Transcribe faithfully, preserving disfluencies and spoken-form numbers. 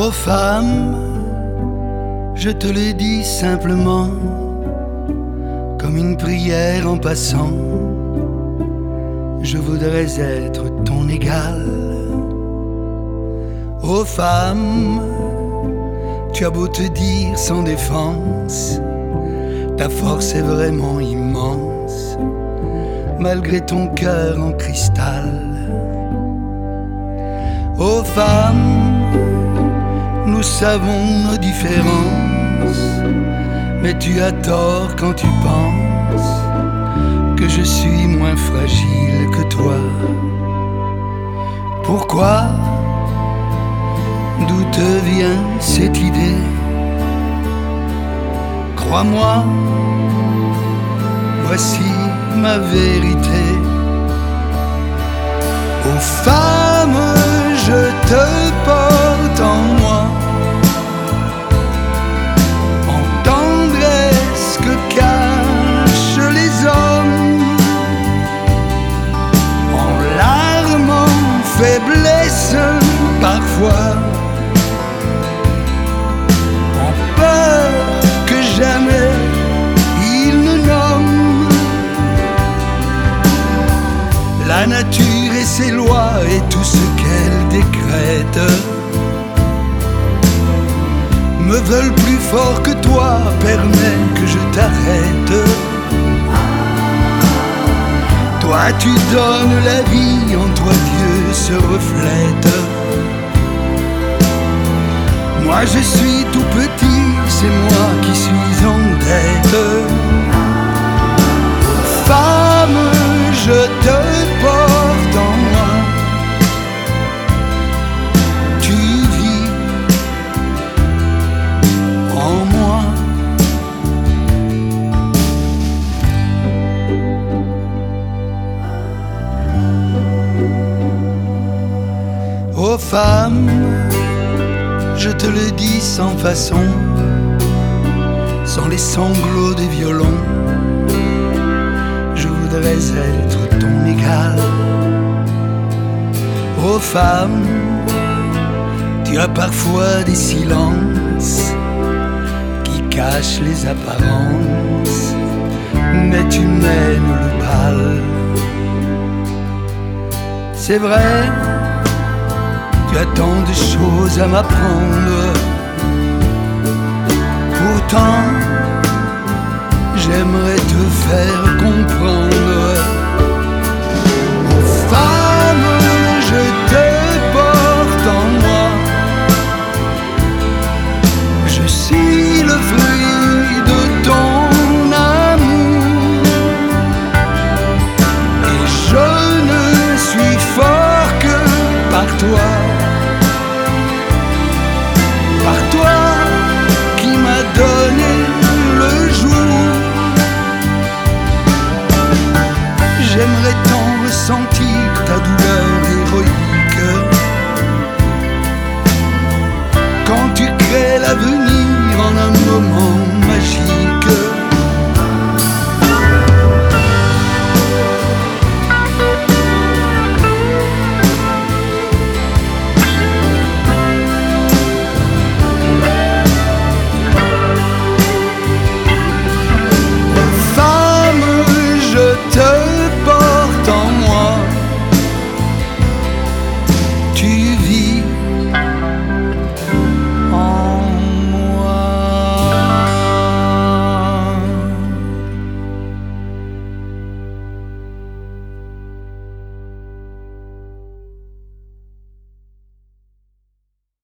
Ô femme, je te le dis simplement, comme une prière en passant. Je voudrais être ton égal. Ô femme, tu as beau te dire sans défense, ta force est vraiment immense, malgré ton cœur en cristal. Ô femme, nous savons nos différences, mais tu as tort quand tu penses que je suis moins fragile que toi. Pourquoi? D'où te vient cette idée? Crois-moi, voici ma vérité. Ô femme, je te porte en moi, en tendresse que cachent les hommes, en larmes, en faiblesse parfois, en peur que jamais il ne nomme. La nature et ses lois et tout ce qu'elle décrète me veulent plus fort que toi, permets que je t'arrête. Toi tu donnes la vie, en toi Dieu se reflète. Moi je suis tout petit, c'est moi qui suis en dette. Femme, je te porte en moi, tu vis en moi. Ô femme, je te le dis sans façon, sans les sanglots des violons, je voudrais être ton égal. Ô femme, tu as parfois des silences qui cachent les apparences, mais tu mènes le bal. C'est vrai, tu as tant de choses à m'apprendre. Pourtant, j'aimerais te faire comprendre. Ô femme, je te porte en moi, je suis le fruit de ton amour, et je ne suis fort que par toi, par toi qui m'as donné le jour. J'aimerais tant ressentir ta douleur héroïque quand tu crées l'avenir en un moment magique.